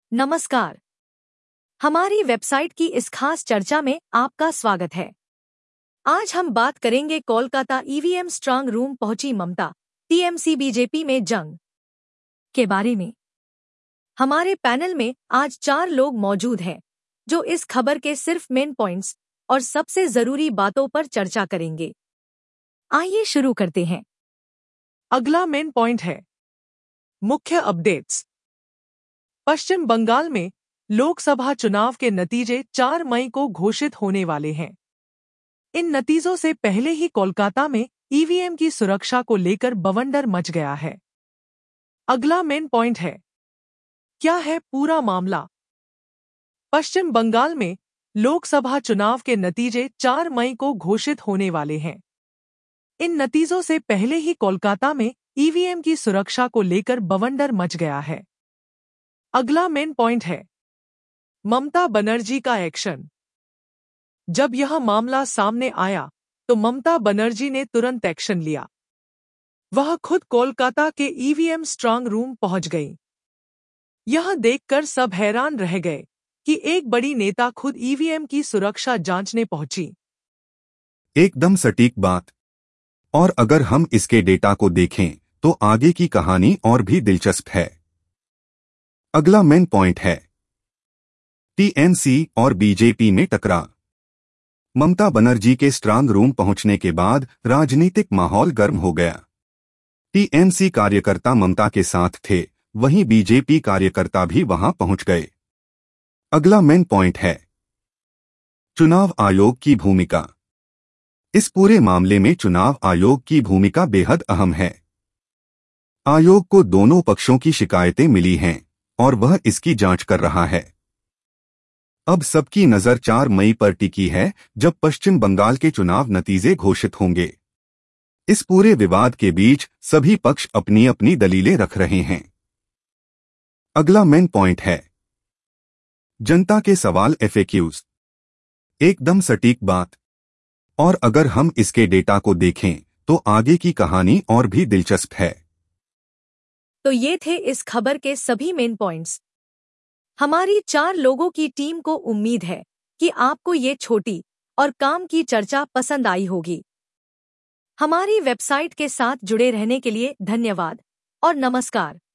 नमस्कार। हमारी वेबसाइट की इस खास चर्चा में आपका स्वागत है। आज हम बात करेंगे कोलकाता ईवीएम स्ट्रांग रूम पहुंची ममता टीएमसी बीजेपी में जंग के बारे में। हमारे पैनल में आज 4 लोग मौजूद हैं जो इस खबर के सिर्फ मेन पॉइंट्स और सबसे जरूरी बातों पर चर्चा करेंगे। आइए शुरू करते हैं। अगला मेन पॉइंट है मुख्य अपडेट्स। पश्चिम बंगाल में लोकसभा चुनाव के नतीजे 4 मई को घोषित होने वाले हैं। इन नतीजों से पहले ही कोलकाता में ईवीएम की सुरक्षा को लेकर बवंडर मच गया है। अगला मेन पॉइंट है क्या है पूरा मामला। पश्चिम बंगाल में लोकसभा चुनाव के नतीजे 4 मई को घोषित होने वाले हैं। इन नतीजों से पहले ही कोलकाता में ईवीएम की सुरक्षा को लेकर बवंडर मच गया है। अगला मेन पॉइंट है ममता बनर्जी का एक्शन। जब यह मामला सामने आया तो ममता बनर्जी ने तुरंत एक्शन लिया। वह खुद कोलकाता के ईवीएम स्ट्रांग रूम पहुंच गई। यह देखकर सब हैरान रह गए कि एक बड़ी नेता खुद ईवीएम की सुरक्षा जांचने पहुंची। एकदम सटीक बात। और अगर हम इसके डेटा को देखें तो आगे की कहानी और भी दिलचस्प है। अगला मेन पॉइंट है टीएमसी और बीजेपी में टकराव। ममता बनर्जी के स्ट्रांग रूम पहुंचने के बाद राजनीतिक माहौल गर्म हो गया। टीएमसी कार्यकर्ता ममता के साथ थे, वहीं बीजेपी कार्यकर्ता भी वहां पहुंच गए। अगला मेन पॉइंट है चुनाव आयोग की भूमिका। इस पूरे मामले में चुनाव आयोग की भूमिका बेहद अहम है। आयोग को दोनों पक्षों की शिकायतें मिली हैं और वह इसकी जांच कर रहा है। अब सबकी नजर 4 मई पर टिकी है जब पश्चिम बंगाल के चुनाव नतीजे घोषित होंगे। इस पूरे विवाद के बीच सभी पक्ष अपनी अपनी दलीलें रख रहे हैं। अगला मेन पॉइंट है जनता के सवाल एफएक्यूज। एकदम सटीक बात। और अगर हम इसके डेटा को देखें तो आगे की कहानी और भी दिलचस्प है। तो ये थे इस खबर के सभी मेन पॉइंट्स। हमारी 4 लोगों की टीम को उम्मीद है कि आपको ये छोटी और काम की चर्चा पसंद आई होगी। हमारी वेबसाइट के साथ जुड़े रहने के लिए धन्यवाद और नमस्कार।